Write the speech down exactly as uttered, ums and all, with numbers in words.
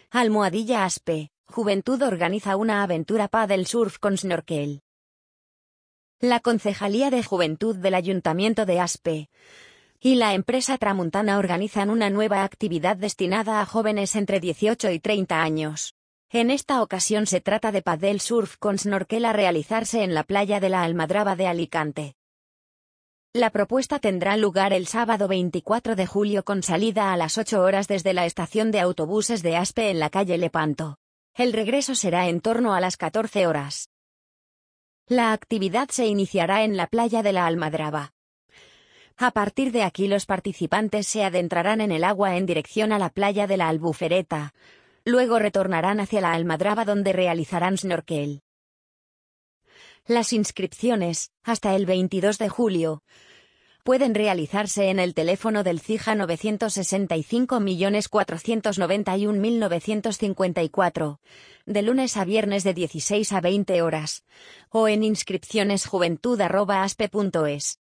Almohadilla Aspe, Juventud organiza una aventura paddle surf con snorkel. La Concejalía de Juventud del Ayuntamiento de Aspe y la empresa Tramuntana organizan una nueva actividad destinada a jóvenes entre dieciocho y treinta años. En esta ocasión se trata de paddle surf con snorkel a realizarse en la playa de la Almadraba de Alicante. La propuesta tendrá lugar el sábado veinticuatro de julio con salida a las ocho horas desde la estación de autobuses de Aspe en la calle Lepanto. El regreso será en torno a las catorce horas. La actividad se iniciará en la playa de la Almadraba. A partir de aquí los participantes se adentrarán en el agua en dirección a la playa de la Albufereta. Luego retornarán hacia la Almadraba donde realizarán snorkel. Las inscripciones, hasta el veintidós de julio, pueden realizarse en el teléfono del CIJA novecientos sesenta y cinco millones cuatrocientos noventa y un mil novecientos cincuenta y cuatro, de lunes a viernes de dieciséis a veinte horas, o en inscripcionesjuventud arroba aspe punto es.